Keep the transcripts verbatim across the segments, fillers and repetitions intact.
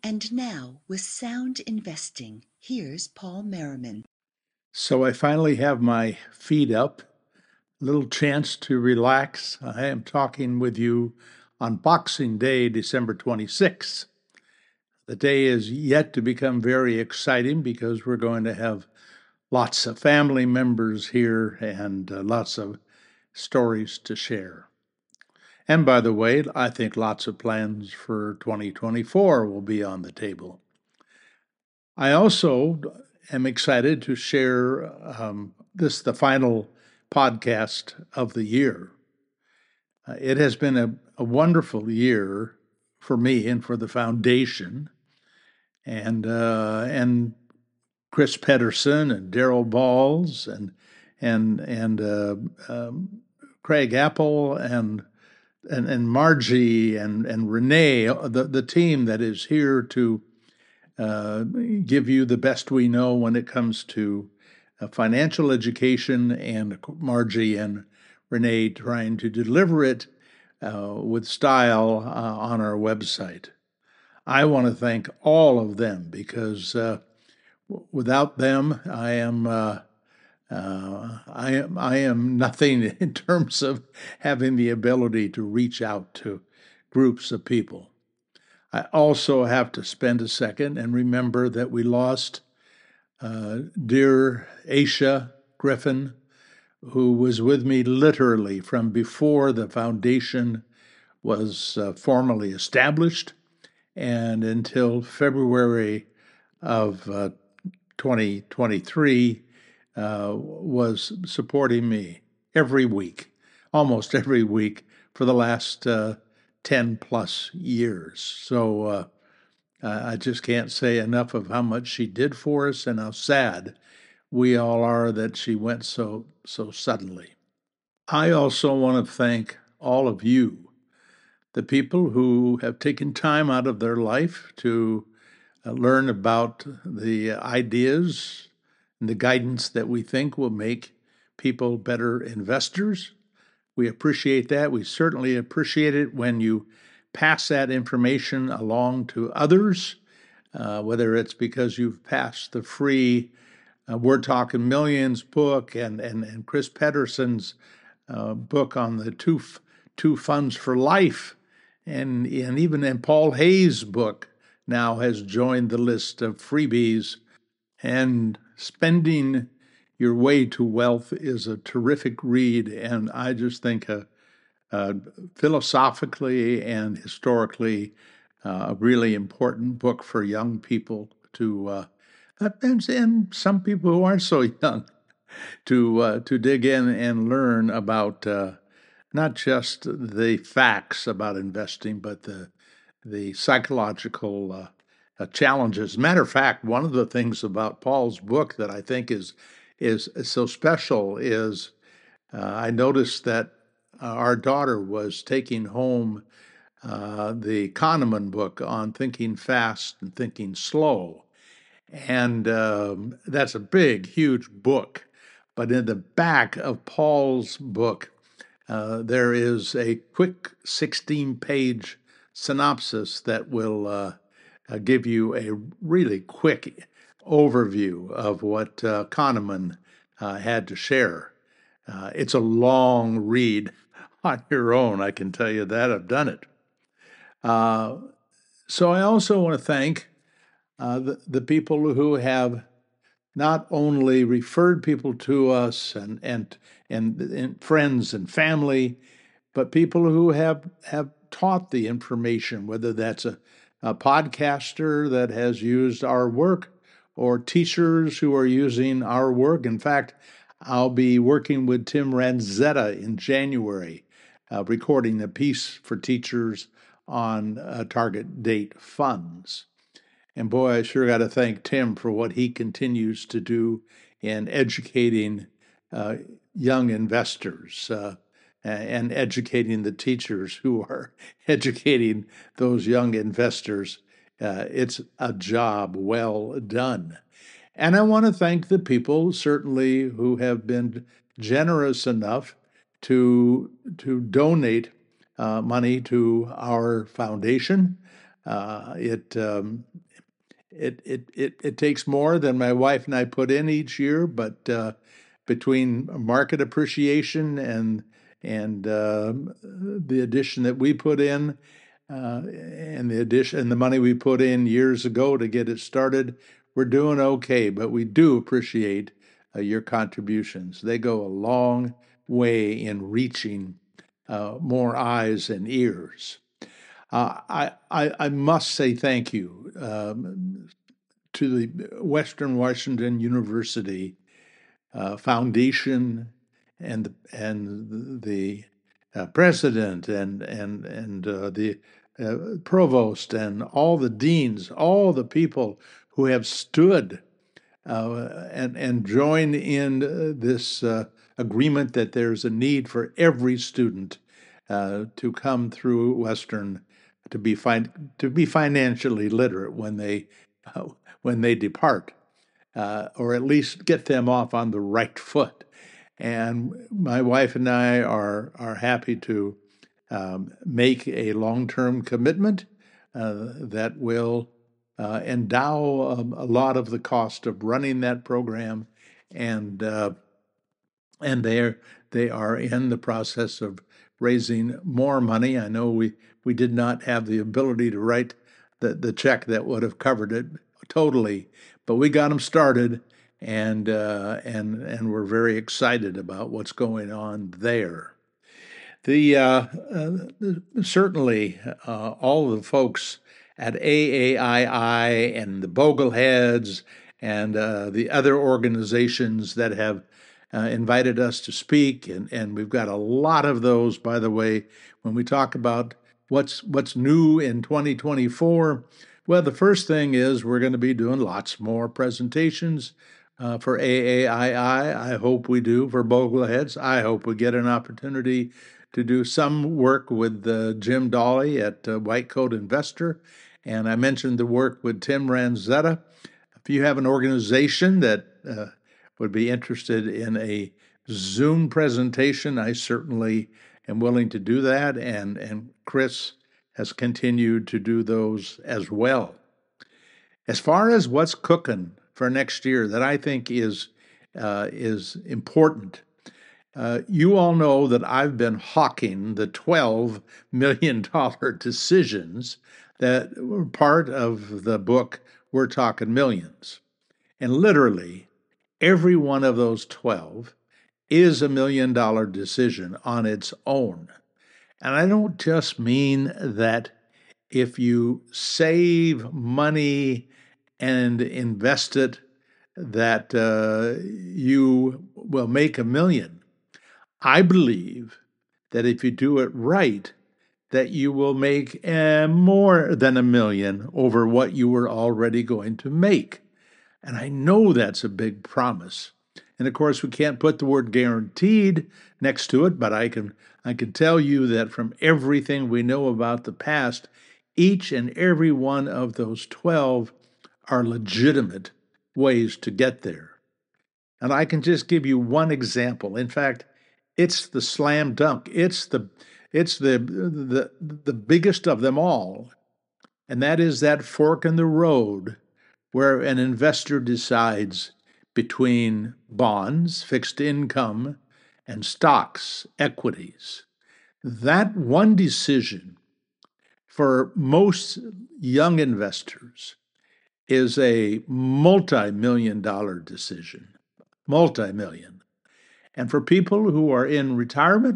And now, with Sound Investing, here's Paul Merriman. So I finally have my feet up, a little chance to relax. I am talking with you on Boxing Day, December twenty-sixth. The day is yet to become very exciting because we're going to have lots of family members here and uh, lots of stories to share. And by the way, I think lots of plans for twenty twenty-four will be on the table. I also am excited to share um, this, the final podcast of the year. Uh, it has been a, a wonderful year for me and for the foundation, and uh, and Chris Pedersen and Daryl Balls and and and uh, um, Craig Apple and and and Margie and and Renee, the the team that is here to uh, give you the best we know when it comes to uh, financial education, and Margie and Renee trying to deliver it uh, with style uh, on our website. I want to thank all of them because uh, without them, I am uh, uh, I am I am nothing in terms of having the ability to reach out to groups of people. I also have to spend a second and remember that we lost uh, dear Aisha Griffin, who was with me literally from before the foundation was uh, formally established and until February of uh, twenty twenty-three, uh, was supporting me every week, almost every week for the last uh, ten plus years. So uh, I just can't say enough of how much she did for us and how sad we all are that she went so so suddenly. I also want to thank all of you, the people who have taken time out of their life to uh, learn about the ideas and the guidance that we think will make people better investors. We appreciate that. We certainly appreciate it when you pass that information along to others, uh, whether it's because you've passed the free uh, We're Talking Millions book and, and, and Chris Pedersen's uh, book on the two, two funds for life, and, and even in Paul Hayes' book now has joined the list of freebies. And Spending Your Way to Wealth is a terrific read, and I just think a, a philosophically and historically uh, a really important book for young people to, uh, and, and some people who aren't so young, to uh, to dig in and learn about uh, not just the facts about investing, but the the psychological uh, uh, challenges. Matter of fact, one of the things about Paul's book that I think is is, is so special is uh, I noticed that uh, our daughter was taking home uh, the Kahneman book on thinking fast and thinking slow, and um, that's a big, huge book. But in the back of Paul's book, uh, there is a quick sixteen-page synopsis that will uh, uh, give you a really quick overview of what uh, Kahneman uh, had to share. Uh, it's a long read on your own, I can tell you that. I've done it. Uh, so I also want to thank uh, the, the people who have not only referred people to us and and and, and friends and family, but people who have have taught the information, whether that's a, a podcaster that has used our work or teachers who are using our work. In fact, I'll be working with Tim Ranzetta in January, uh, recording a piece for teachers on uh, target date funds. And boy, I sure got to thank Tim for what he continues to do in educating uh, young investors uh, and educating the teachers who are educating those young investors. Uh, it's a job well done. And I want to thank the people, certainly, who have been generous enough to, to donate uh, money to our foundation. Uh, it, um, it it it it takes more than my wife and I put in each year, but uh, between market appreciation and and uh, the addition that we put in, uh, and the addition and the money we put in years ago to get it started, we're doing okay. But we do appreciate uh, your contributions. They go a long way in reaching uh, more eyes and ears. Uh, I, I, I must say thank you um, to the Western Washington University uh, Foundation and the, and the uh, president and and and uh, the uh, provost and all the deans, all the people who have stood uh, and and joined in this uh, agreement that there's a need for every student uh, to come through Western to be fin- to be financially literate when they uh, when they depart, uh, or at least get them off on the right foot. And my wife and I are are happy to um, make a long-term commitment uh, that will uh, endow um, a lot of the cost of running that program, and uh, and they're they are in the process of raising more money. I know we we did not have the ability to write the the check that would have covered it totally, but we got them started, and uh, and and we're very excited about what's going on there. The uh, uh, certainly uh, all of the folks at A A I I and the Bogleheads and uh, the other organizations that have uh, invited us to speak, and, and we've got a lot of those, by the way, when we talk about what's what's new in twenty twenty-four. Well, the first thing is we're going to be doing lots more presentations uh, for A A I I. I hope we do for Bogleheads. I hope we get an opportunity to do some work with uh, Jim Dolly at uh, White Coat Investor. And I mentioned the work with Tim Ranzetta. If you have an organization that uh, would be interested in a Zoom presentation, I certainly am willing to do that. And, and Chris has continued to do those as well. As far as what's cooking for next year that I think is uh, is important, uh, you all know that I've been hawking the twelve million dollars decisions that were part of the book We're Talking Millions. And literally, every one of those twelve is a million dollar decision on its own. And I don't just mean that if you save money and invest it, that uh, you will make a million. I believe that if you do it right, that you will make uh, more than a million over what you were already going to make. And I know that's a big promise. And of course, we can't put the word guaranteed next to it, but I can I can tell you that from everything we know about the past, each and every one of those twelve are legitimate ways to get there. And I can just give you one example. In fact, it's the slam dunk. It's the it's the the the biggest of them all. And that is that fork in the road where an investor decides between bonds, fixed income, and stocks, equities. That one decision for most young investors is a multi-million dollar decision, multi-million. And for people who are in retirement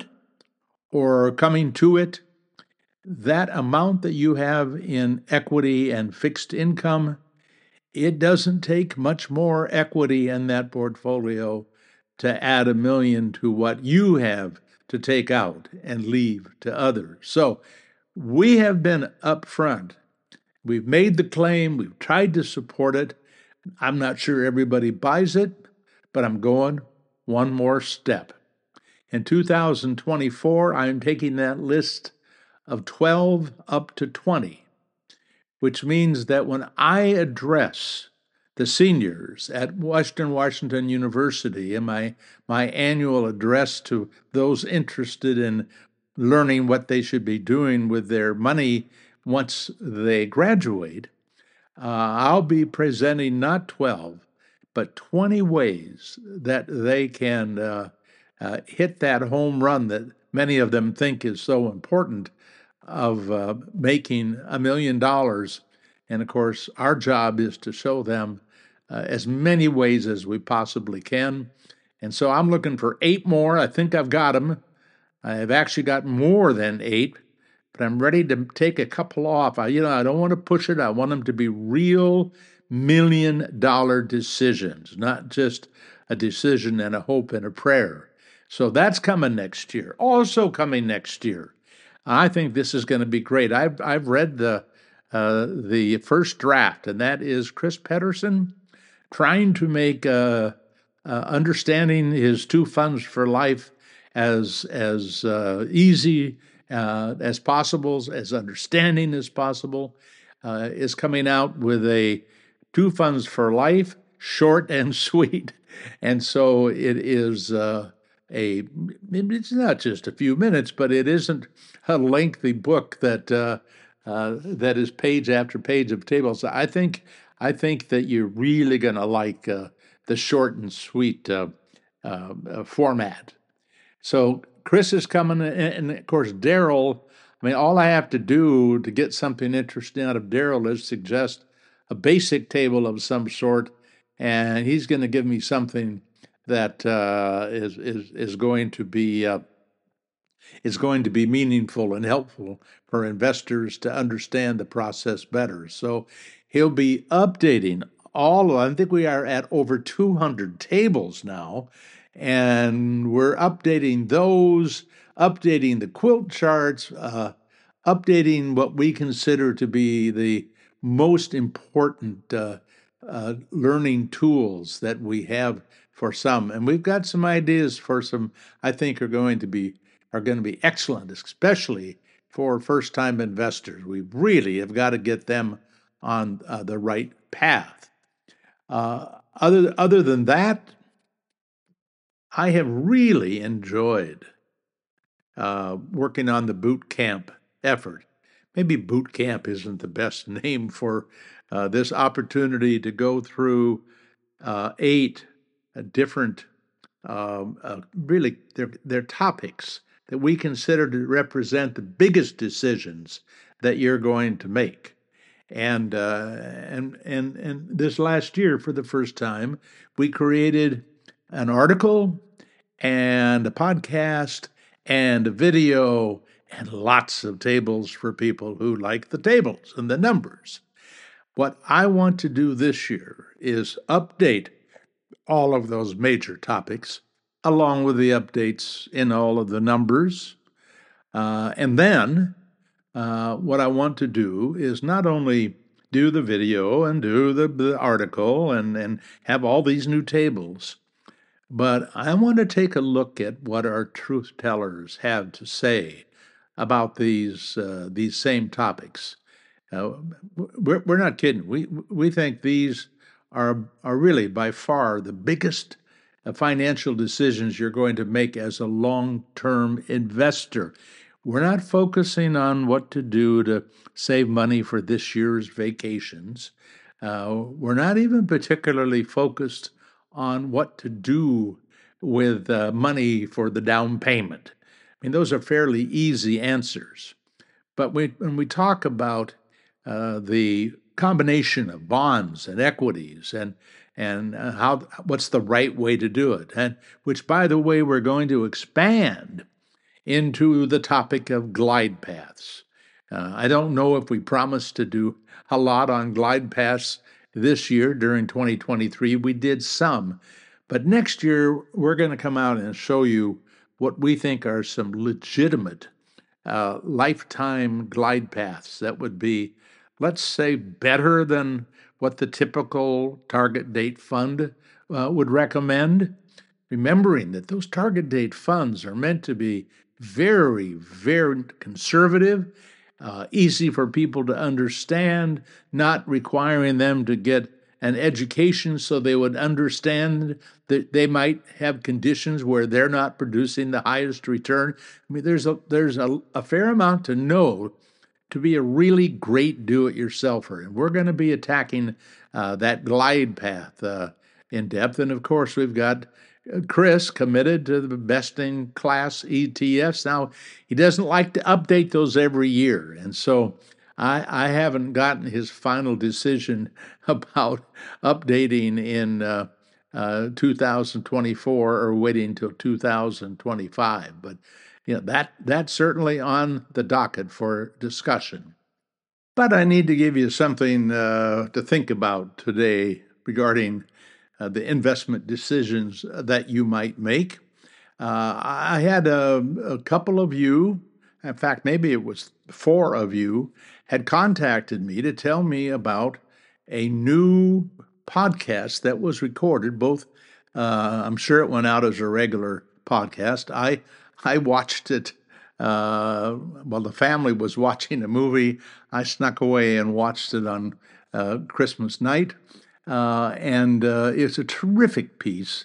or coming to it, that amount that you have in equity and fixed income, it doesn't take much more equity in that portfolio to add a million to what you have to take out and leave to others. So we have been upfront. We've made the claim. We've tried to support it. I'm not sure everybody buys it, but I'm going one more step. In two thousand twenty-four, I'm taking that list of twelve up to twenty, which means that when I address the seniors at Western Washington University in my, my annual address to those interested in learning what they should be doing with their money once they graduate, uh, I'll be presenting not twelve, but twenty ways that they can uh, uh, hit that home run that many of them think is so important of uh, making a million dollars. And of course, our job is to show them uh, as many ways as we possibly can. And so I'm looking for eight more. I think I've got them. I've actually got more than eight, but I'm ready to take a couple off. I, you know, I don't want to push it. I want them to be real million dollar decisions, not just a decision and a hope and a prayer. So that's coming next year. Also coming next year, I think this is going to be great. I've I've read the uh, the first draft, and that is Chris Pedersen trying to make uh, uh, understanding his two funds for life as as uh, easy uh, as possible, as understanding as possible, uh, is coming out with a two funds for life, short and sweet, and so it is. Uh, A, it's not just a few minutes, but it isn't a lengthy book that uh, uh, that is page after page of tables. I think I think that you're really going to like uh, the short and sweet uh, uh, uh, format. So Chris is coming, and of course Daryl. I mean, all I have to do to get something interesting out of Daryl is suggest a basic table of some sort, and he's going to give me something that uh, is is is going to be uh, is going to be meaningful and helpful for investors to understand the process better. So he'll be updating all of, I think we are at over two hundred tables now, and we're updating those, updating the quilt charts, uh, updating what we consider to be the most important uh, uh, learning tools that we have for some, and we've got some ideas for some I think are going to be are going to be excellent, especially for first-time investors. We really have got to get them on uh, the right path. Uh, other other than that, I have really enjoyed uh, working on the boot camp effort. Maybe boot camp isn't the best name for uh, this opportunity to go through uh, eight uh, different, um, uh, really, they're, they're topics that we consider to represent the biggest decisions that you're going to make. And uh, and and and this last year, for the first time, we created an article and a podcast and a video and lots of tables for people who like the tables and the numbers. What I want to do this year is update all of those major topics, along with the updates in all of the numbers. Uh, and then uh, what I want to do is not only do the video and do the, the article and, and have all these new tables, but I want to take a look at what our truth tellers have to say about these uh, these same topics. Uh, we're, we're not kidding. We we think these are are really by far the biggest uh, financial decisions you're going to make as a long-term investor. We're not focusing on what to do to save money for this year's vacations. Uh, we're not even particularly focused on what to do with uh, money for the down payment. I mean, those are fairly easy answers. But we, when we talk about uh, the combination of bonds and equities and and uh, how what's the right way to do it, and which, by the way, we're going to expand into the topic of glide paths. Uh, I don't know if we promised to do a lot on glide paths this year during twenty twenty-three. We did some, but next year we're going to come out and show you what we think are some legitimate uh, lifetime glide paths that would be, let's say, better than what the typical target date fund uh, would recommend. Remembering that those target date funds are meant to be very, very conservative, uh, easy for people to understand, not requiring them to get an education so they would understand that they might have conditions where they're not producing the highest return. I mean, there's a there's a, a fair amount to know to be a really great do-it-yourselfer. And we're going to be attacking uh, that glide path uh, in depth. And of course, we've got Chris committed to the best-in-class E T Fs. Now, he doesn't like to update those every year. And so I, I haven't gotten his final decision about updating in uh, uh, two thousand twenty-four or waiting until two thousand twenty-five. But you know, that that's certainly on the docket for discussion. But I need to give you something uh, to think about today regarding uh, the investment decisions that you might make. Uh, I had a, a couple of you, in fact, maybe it was four of you, had contacted me to tell me about a new podcast that was recorded. Both, uh, I'm sure it went out as a regular podcast. I I watched it uh, while the family was watching a movie. I snuck away and watched it on uh, Christmas night, uh, and uh, it's a terrific piece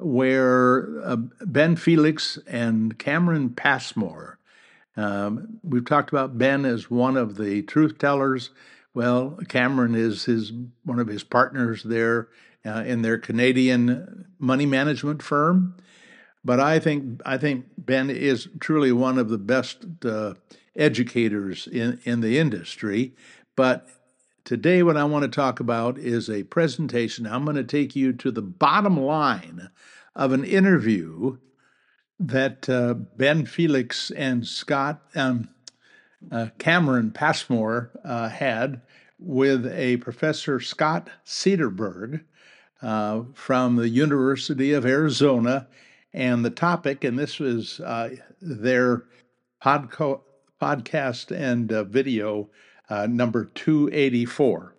where uh, Ben Felix and Cameron Passmore. Um, we've talked about Ben as one of the truth tellers. Well, Cameron is his one of his partners there uh, in their Canadian money management firm. But I think I think Ben is truly one of the best uh, educators in, in the industry. But today, what I want to talk about is a presentation. I'm going to take you to the bottom line of an interview that uh, Ben Felix and Scott um, uh, Cameron Passmore uh, had with a Professor Scott Sederberg uh, from the University of Arizona. And the topic, and this was uh, their podco- podcast and uh, video uh, number two eighty-four.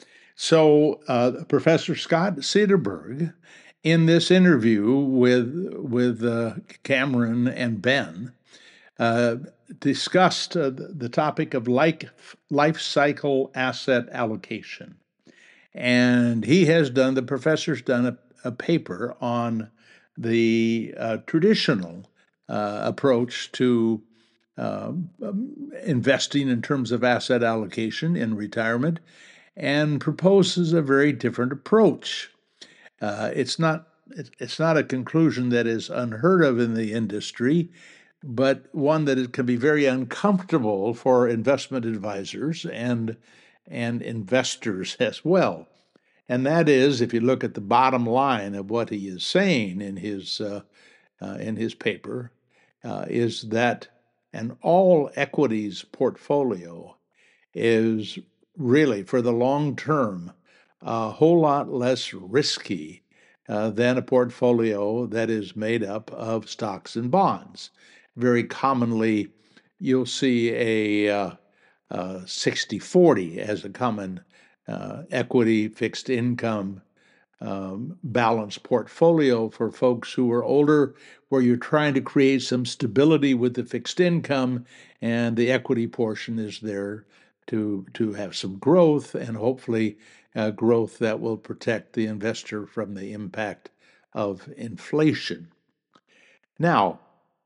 So, uh, Professor Scott Sederberg, in this interview with with uh, Cameron and Ben, uh, discussed uh, the topic of life life cycle asset allocation, and he has done the professor's done a, a paper on the uh, traditional uh, approach to uh, investing in terms of asset allocation in retirement, and proposes a very different approach. Uh, it's not it's not a conclusion that is unheard of in the industry, but one that it can be very uncomfortable for investment advisors and and investors as well. And that is, if you look at the bottom line of what he is saying in his uh, uh, in his paper, uh, is that an all equities portfolio is really, for the long term, a whole lot less risky uh, than a portfolio that is made up of stocks and bonds. Very commonly, you'll see a uh, uh, sixty forty as a common uh, equity fixed income um, balanced portfolio for folks who are older, where you're trying to create some stability with the fixed income, and the equity portion is there to to have some growth, and hopefully uh, growth that will protect the investor from the impact of inflation. Now,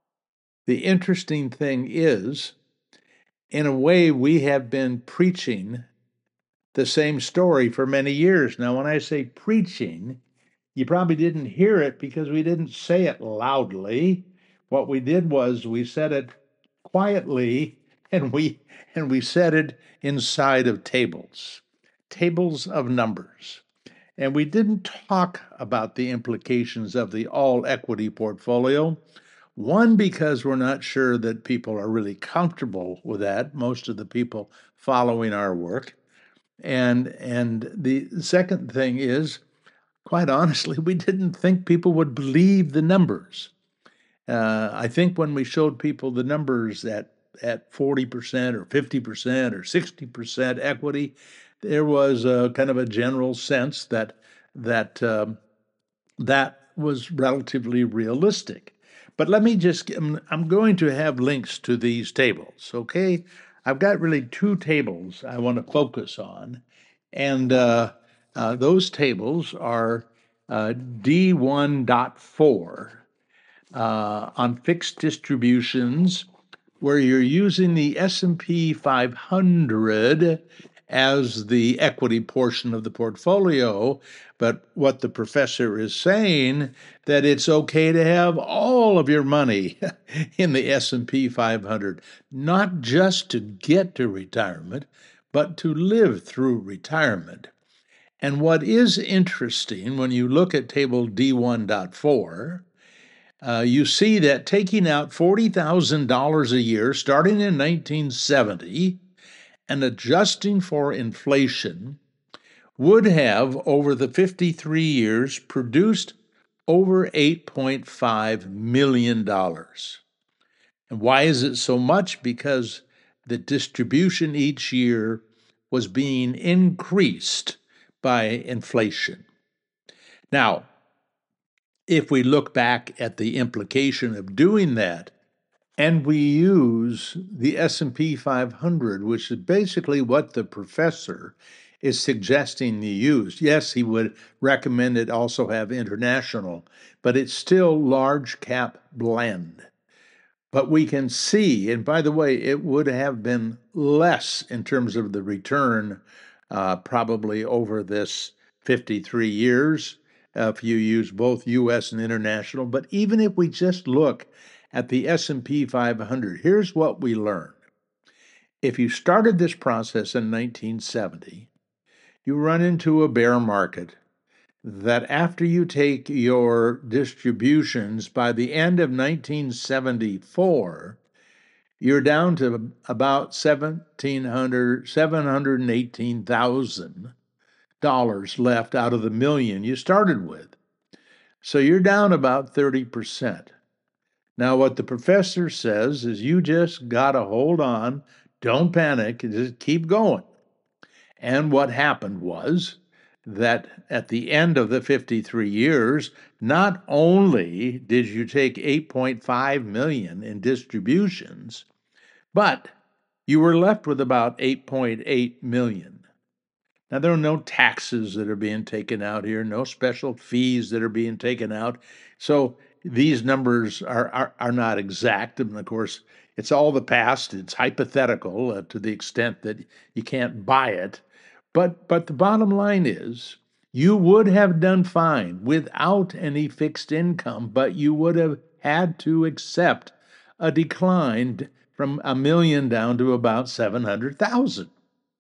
the interesting thing is, in a way, we have been preaching the same story for many years. Now, when I say preaching, you probably didn't hear it because we didn't say it loudly. What we did was we said it quietly, and we and we said it inside of tables, tables of numbers. And we didn't talk about the implications of the all equity portfolio. One, because we're not sure that people are really comfortable with that, most of the people following our work. And and the second thing is, quite honestly, we didn't think people would believe the numbers. Uh, I think when we showed people the numbers at at forty percent or fifty percent or sixty percent equity, there was a kind of a general sense that that um, that was relatively realistic. But let me just, I'm going to have links to these tables, okay? I've got really two tables I want to focus on, and uh, uh, those tables are uh, D one point four uh, on fixed distributions where you're using the S and P five hundred as the equity portion of the portfolio. But what the professor is saying, that it's okay to have all of your money in the S and P five hundred, not just to get to retirement, but to live through retirement. And what is interesting when you look at table D one point four, uh, you see that taking out forty thousand dollars a year starting in nineteen seventy and adjusting for inflation would have, over the fifty-three years, produced over eight point five million dollars. And why is it so much? Because the distribution each year was being increased by inflation. Now, if we look back at the implication of doing that, and we use the S and P five hundred, which is basically what the professor is suggesting you use. Yes, he would recommend it also have international, but it's still large cap blend. But we can see, and by the way, it would have been less in terms of the return, uh, probably over this fifty-three years, uh, if you use both U S and international. But even if we just look at the S and P five hundred, here's what we learned. If you started this process in nineteen seventy, you run into a bear market that after you take your distributions, by the end of nineteen seventy-four, you're down to about seventeen hundred, seven hundred eighteen thousand dollars left out of the million you started with. So you're down about thirty percent. Now, what the professor says is you just got to hold on, don't panic, just keep going. And what happened was that at the end of the fifty-three years, not only did you take eight point five million in distributions, but you were left with about eight point eight million. Now, there are no taxes that are being taken out here, no special fees that are being taken out. So these numbers are, are, are not exact. And of course, it's all the past. It's hypothetical uh, to the extent that you can't buy it. But, but the bottom line is, you would have done fine without any fixed income, but you would have had to accept a decline from a million down to about seven hundred thousand.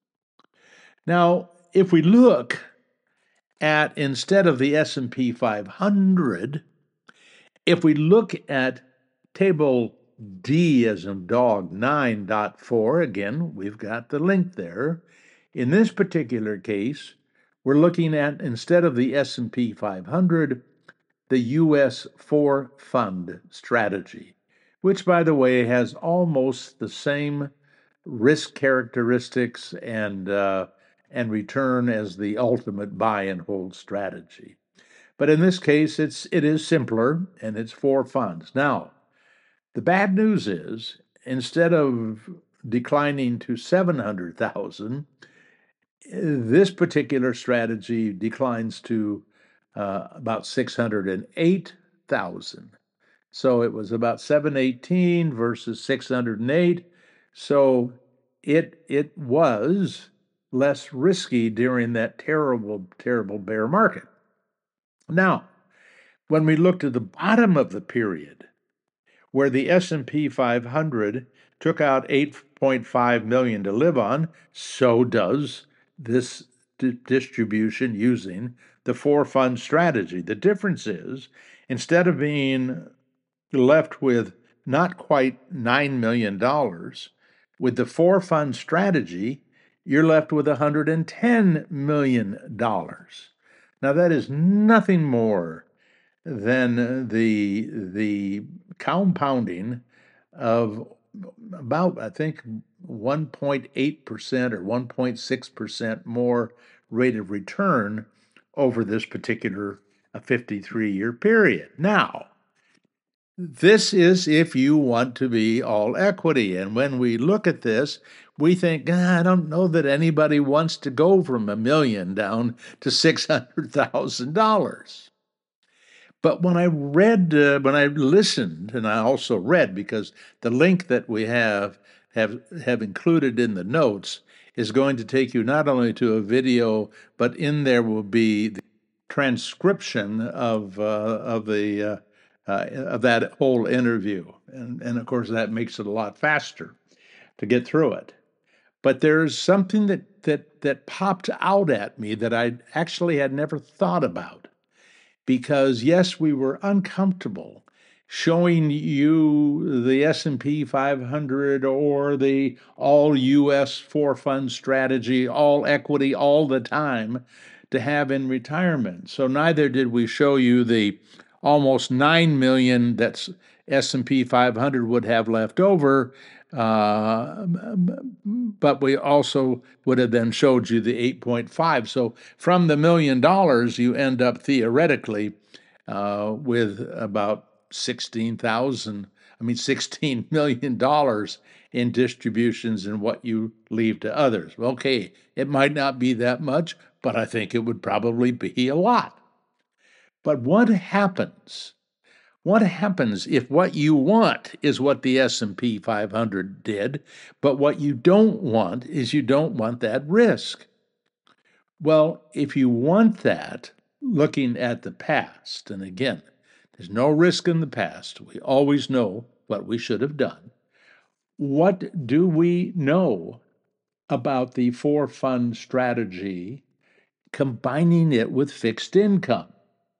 Now, if we look at, instead of the S and P five hundred, if we look at table D as in dog nine point four, again, we've got the link there. In this particular case, we're looking at, instead of the S and P five hundred, the U S four fund strategy, which, by the way, has almost the same risk characteristics and uh, and return as the ultimate buy and hold strategy. But in this case, it's it is simpler, and it's four funds. Now, the bad news is, instead of declining to seven hundred thousand, this particular strategy declines to uh, about six hundred eight thousand. So it was about seven eighteen versus six hundred eight. So it it was less risky during that terrible, terrible bear market. Now, when we looked at the bottom of the period, where the S and P five hundred took out eight point five million dollars to live on, so does this di- distribution using the four fund strategy. The difference is, instead of being left with not quite nine million dollars, with the four fund strategy, you're left with one hundred ten million dollars. Now, that is nothing more than the, the compounding of about, I think, one point eight percent or one point six percent more rate of return over this particular fifty-three year period. Now, this is if you want to be all equity. And when we look at this, we think, ah, I don't know that anybody wants to go from a million down to six hundred thousand dollars. But when I read, uh, when I listened, and I also read, because the link that we have have have included in the notes is going to take you not only to a video, but in there will be the transcription of uh, of the uh, uh, of that whole interview, and and of course that makes it a lot faster to get through it. But there's something that that that popped out at me that I actually had never thought about, because yes, we were uncomfortable showing you the S and P five hundred or the all U S four fund strategy, all equity all the time to have in retirement. So neither did we show you the almost nine million that S and P five hundred would have left over, uh, but we also would have then showed you the eight point five. So from the million dollars, you end up theoretically uh, with about sixteen thousand, I mean, sixteen million dollars in distributions and what you leave to others. Okay, it might not be that much, but I think it would probably be a lot. But what happens? What happens if what you want is what the S and P five hundred did, but what you don't want is you don't want that risk? Well, if you want that, looking at the past, and again, there's no risk in the past. We always know what we should have done. What do we know about the four fund strategy, combining it with fixed income?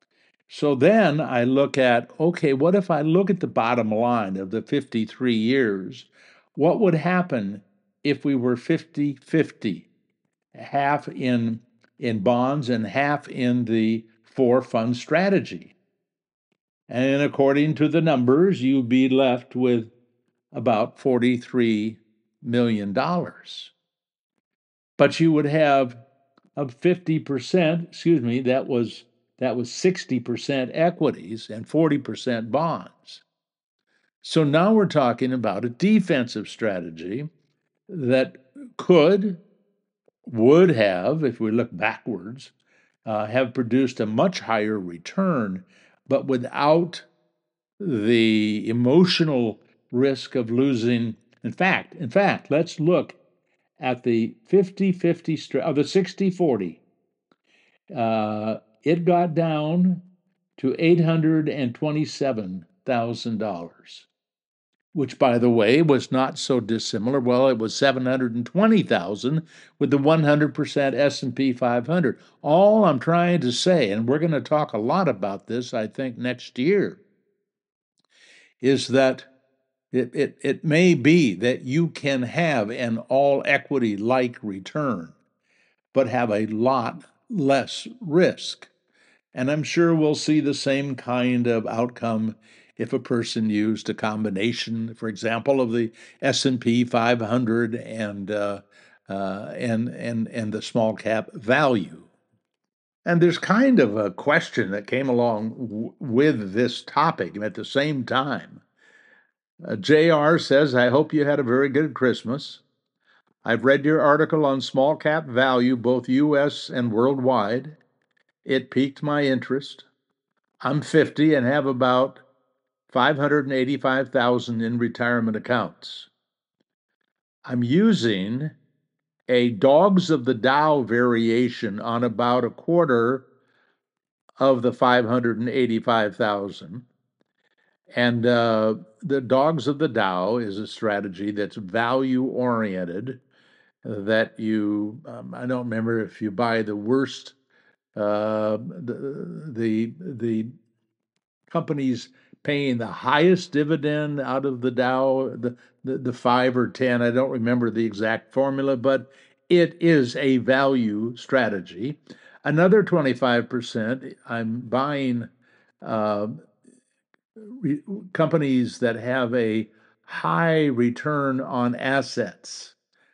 So then I look at, okay, what if I look at the bottom line of the fifty-three years? What would happen if we were fifty fifty, half in, in bonds and half in the four fund strategy? And according to the numbers, you'd be left with about forty-three million dollars. But you would have of fifty percent, excuse me, that was that was sixty percent equities and forty percent bonds. So now we're talking about a defensive strategy that could, would have, if we look backwards, uh, have produced a much higher return, but without the emotional risk of losing. In fact, in fact, let's look at the fifty fifty, of the sixty forty. Uh, it got down to eight hundred twenty-seven thousand dollars, which, by the way, was not so dissimilar. Well, it was seven hundred twenty thousand dollars with the one hundred percent S and P five hundred. All I'm trying to say, and we're going to talk a lot about this, I think, next year, is that it, it, it may be that you can have an all equity like return, but have a lot less risk. And I'm sure we'll see the same kind of outcome if a person used a combination, for example, of the S and P five hundred and uh, uh, and and and the small cap value. And there's kind of a question that came along w- with this topic at the same time. Uh, J R says, I hope you had a very good Christmas. I've read your article on small cap value, both U S and worldwide. It piqued my interest. I'm fifty and have about five hundred eighty-five thousand in retirement accounts. I'm using a dogs of the Dow variation on about a quarter of the five hundred eighty-five thousand. And uh, the dogs of the Dow is a strategy that's value oriented, that you, um, I don't remember if you buy the worst, uh, the, the, the companies paying the highest dividend out of the Dow, the, the, the five or ten, I don't remember the exact formula, but it is a value strategy. Another twenty-five percent, I'm buying uh, re- companies that have a high return on assets.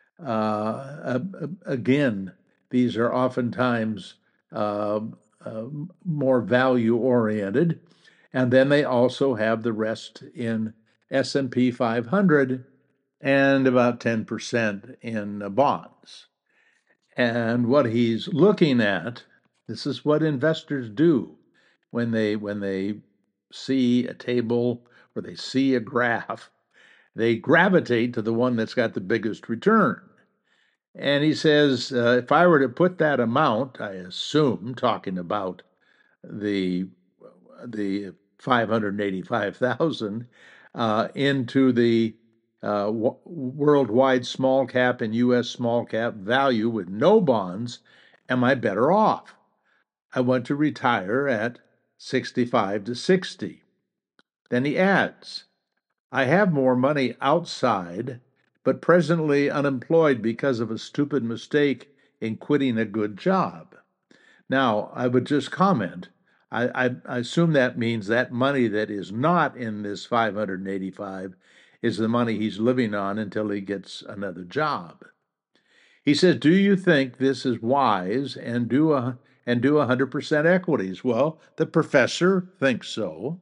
Uh, again, these are oftentimes uh, uh, more value oriented. And then they also have the rest in S and P five hundred and about ten percent in uh, bonds. And what he's looking at, this is what investors do. when they when they see a table or they see a graph, they gravitate to the one that's got the biggest return. And he says, uh, if I were to put that amount, I assume, talking about the the five hundred eighty-five thousand, uh, into the uh, w- worldwide small cap and U S small cap value with no bonds, am I better off? I want to retire at sixty-five to sixty. Then he adds, I have more money outside, but presently unemployed because of a stupid mistake in quitting a good job. Now, I would just comment. I, I, I assume that means that money that is not in this five hundred eighty-five is the money he's living on until he gets another job. He says, "Do you think this is wise and do a and do one hundred percent equities?" Well, the professor thinks so.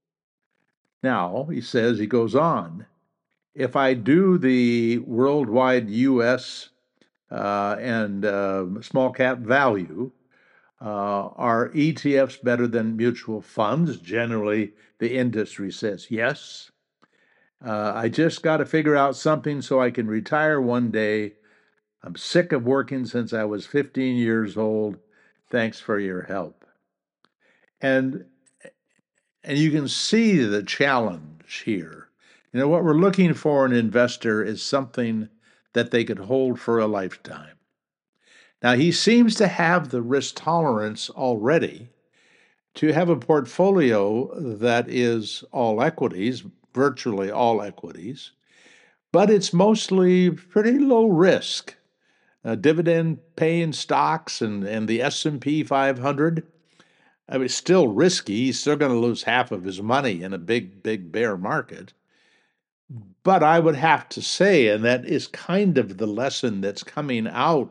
Now, he says, he goes on, if I do the worldwide U S uh, and uh, small cap value, uh, are E T Fs better than mutual funds? Generally, the industry says yes. Uh, I just got to figure out something so I can retire one day. I'm sick of working since I was fifteen years old. Thanks for your help. And and you can see the challenge here. You know, what we're looking for in an investor is something that they could hold for a lifetime. Now, he seems to have the risk tolerance already to have a portfolio that is all equities, virtually all equities, but it's mostly pretty low risk. Uh, dividend paying stocks and, and the S and P five hundred. I mean, it's still risky. He's still going to lose half of his money in a big, big bear market. But I would have to say, and that is kind of the lesson that's coming out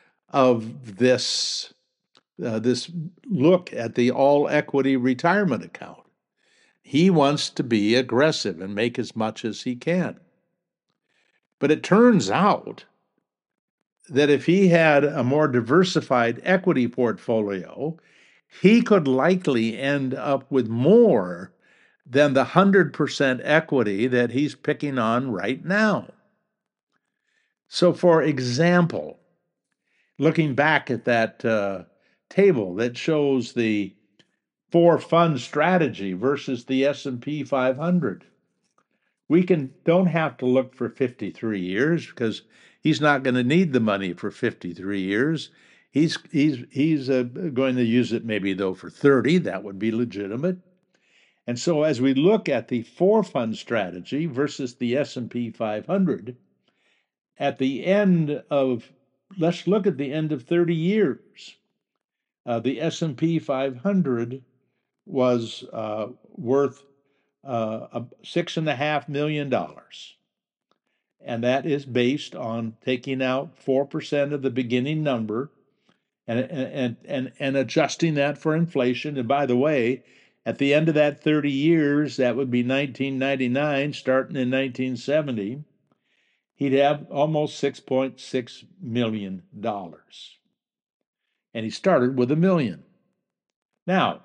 of this uh, this look at the all equity retirement account. He wants to be aggressive and make as much as he can. But it turns out that if he had a more diversified equity portfolio, he could likely end up with more than the one hundred percent equity that he's picking on right now. So, for example, looking back at that uh, table that shows the four fund strategy versus the S and P five hundred, we can don't have to look for fifty-three years because he's not going to need the money for fifty-three years. He's he's he's uh, going to use it maybe though for thirty. That would be legitimate. And so as we look at the four fund strategy versus the S and P five hundred, at the end of let's look at the end of thirty years. Uh, the S and P five hundred was uh, worth uh, six and a half million dollars. And that is based on taking out four percent of the beginning number and, and, and, and adjusting that for inflation. And by the way, at the end of that thirty years, that would be nineteen ninety-nine, starting in nineteen seventy, he'd have almost six point six million dollars. And he started with a million. Now,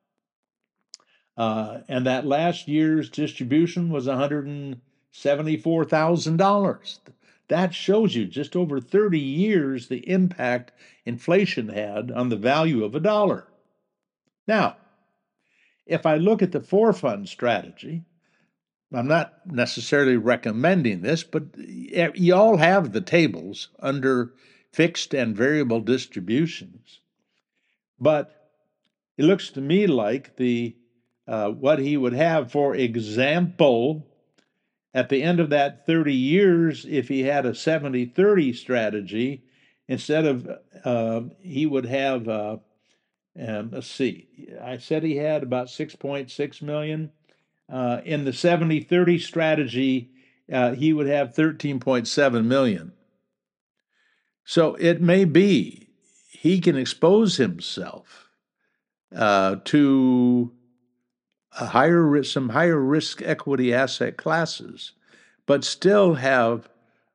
uh, and that last year's distribution was one hundred seventy-four thousand dollars. That shows you just over thirty years the impact inflation had on the value of a dollar. Now, if I look at the four fund strategy, I'm not necessarily recommending this, but you all have the tables under fixed and variable distributions. But it looks to me like the uh, what he would have, for example, at the end of that thirty years, if he had a seventy thirty strategy, instead of, uh, he would have, uh, um, let's see, I said he had about six point six million. Uh, in the seventy thirty strategy, uh, he would have thirteen point seven million. So it may be he can expose himself uh, to a higher risk, some higher risk equity asset classes, but still have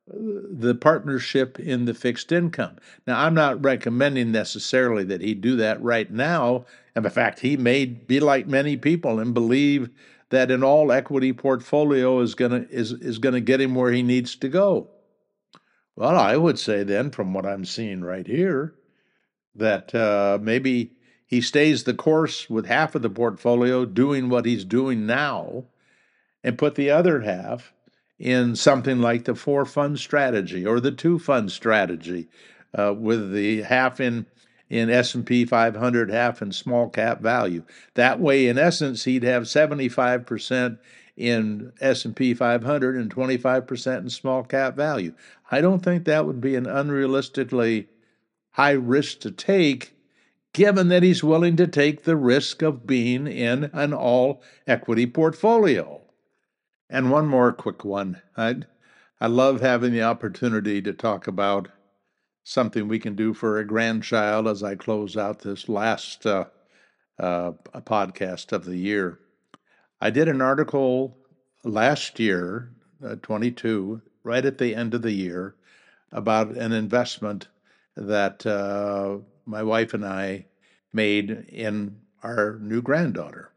the partnership in the fixed income. Now, I'm not recommending necessarily that he do that right now. And in fact, he may be like many people and believe that an all equity portfolio is gonna is is gonna get him where he needs to go. Well, I would say then, from what I'm seeing right here, that uh, maybe he stays the course with half of the portfolio doing what he's doing now, and put the other half in something like the four fund strategy or the two fund strategy, uh, with the half in in S and P five hundred, half in small cap value. That way, in essence, he'd have seventy-five percent in S and P five hundred and twenty-five percent in small cap value. I don't think that would be an unrealistically high risk to take, given that he's willing to take the risk of being in an all equity portfolio. And one more quick one. I I love having the opportunity to talk about something we can do for a grandchild as I close out this last uh, uh, podcast of the year. I did an article last year, uh, twenty-two, right at the end of the year, about an investment that uh, my wife and I made in our new granddaughter.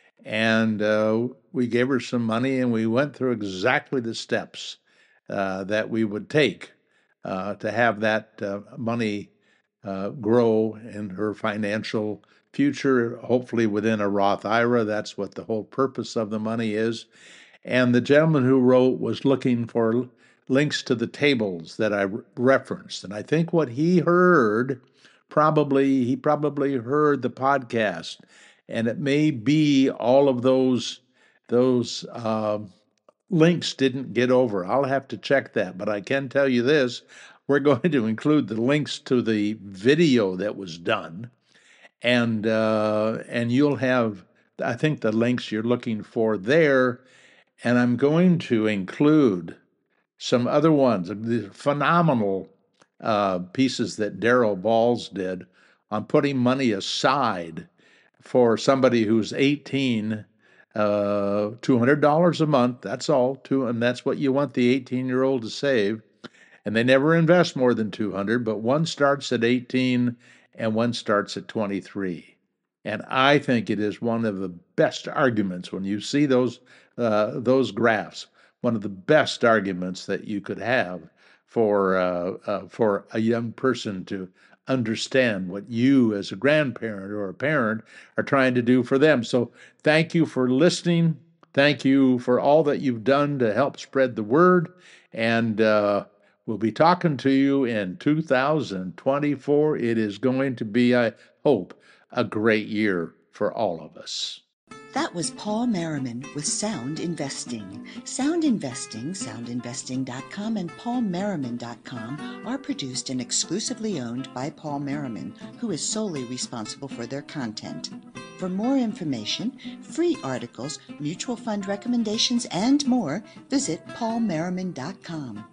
And uh, we gave her some money, and we went through exactly the steps uh, that we would take uh, to have that uh, money uh, grow in her financial future, hopefully within a Roth I R A. That's what the whole purpose of the money is. And the gentleman who wrote was looking for links to the tables that I re- referenced. And I think what he heard, probably, he probably heard the podcast. And it may be all of those those uh, links didn't get over. I'll have to check that, but I can tell you this: we're going to include the links to the video that was done, and uh, and you'll have, I think, the links you're looking for there. And I'm going to include some other ones, the phenomenal uh, pieces that Daryl Balls did on putting money aside for somebody who's eighteen, uh, two hundred dollars a month. That's all, two, and that's what you want the eighteen-year-old to save. And they never invest more than two hundred, but one starts at eighteen and one starts at twenty-three. And I think it is one of the best arguments when you see those uh, those graphs. One of the best arguments that you could have for uh, uh, for a young person to understand what you as a grandparent or a parent are trying to do for them. So thank you for listening. Thank you for all that you've done to help spread the word. And uh, we'll be talking to you in two thousand twenty-four. It is going to be, I hope, a great year for all of us. That was Paul Merriman with Sound Investing. Sound Investing, sound investing dot com, and paul merriman dot com are produced and exclusively owned by Paul Merriman, who is solely responsible for their content. For more information, free articles, mutual fund recommendations, and more, visit paul merriman dot com.